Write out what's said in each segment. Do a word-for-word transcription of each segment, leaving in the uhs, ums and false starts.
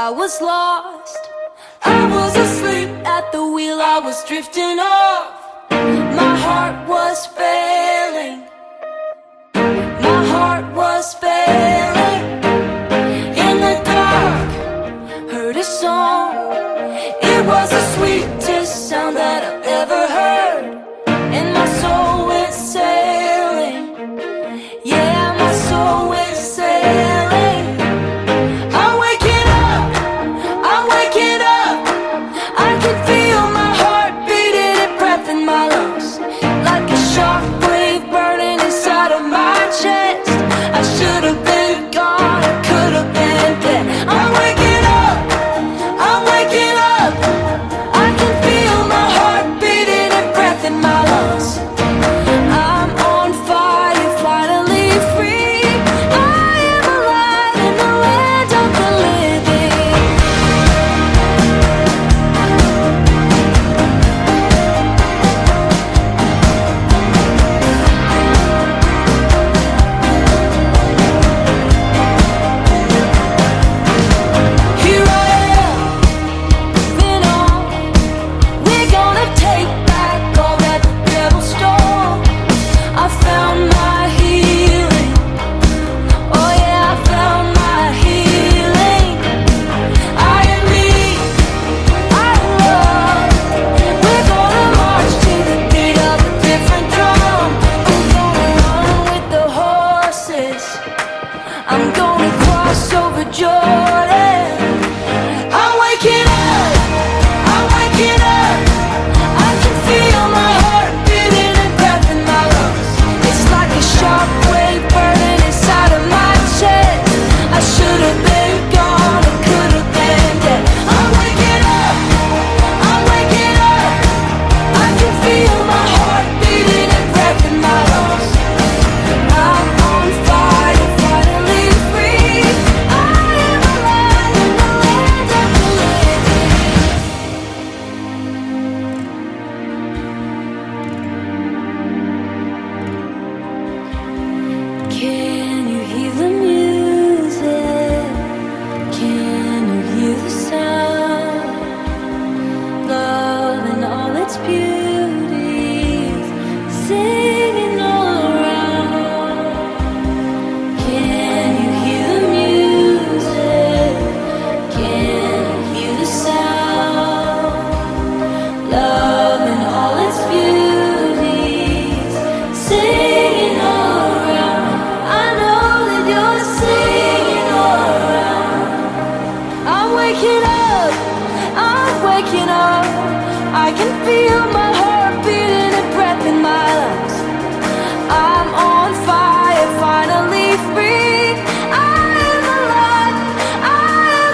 I was lost. I was asleep at the wheel, I was drifting off. My heart was failing. My heart was failing. In the dark, heard a song. It was the sweetest sound that I've ever heard. And my soul went sailing. Yeah, my soul went sailing. I'm waking up, I'm waking up. I can feel my heart beating and breath in my lungs, like a shockwave burning inside of my chest. I should have been gone, I could have been dead. I'm waking up, I'm waking up. I can feel my heart beating and breath in my lungs. I'm on fire, finally free. I am alive in the land of the living. Here I am, moving on. We're gonna take back all that the devil stole. I found my healing. Oh yeah, I found my healing. I am me, I am love. We're gonna march to the beat of a different drum. I'm gonna run with the horses. I'm gonna cross over Jordan. I'm waking up, I'm waking up. I can feel my heart beating and breath in my lungs. It's like a shockwave burning inside of my chest. I should have been gone, I could have been dead. I'm waking up, I'm waking up. I can feel my heart beating and breath in my lungs. I'm on fire, finally free. I am alive in the land of the living. Can you hear the music? Can you hear the sound? Love and all its beauties singing all around. Can you hear the music? Can you hear the sound? Love and all its beauties singing all around. I know that you're singing all around. I'm waking up, I'm waking up. I can feel my heart beating and breath in my lungs. I'm on fire, finally free. I am alive, I am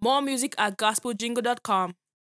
More music at gospel jingle dot com.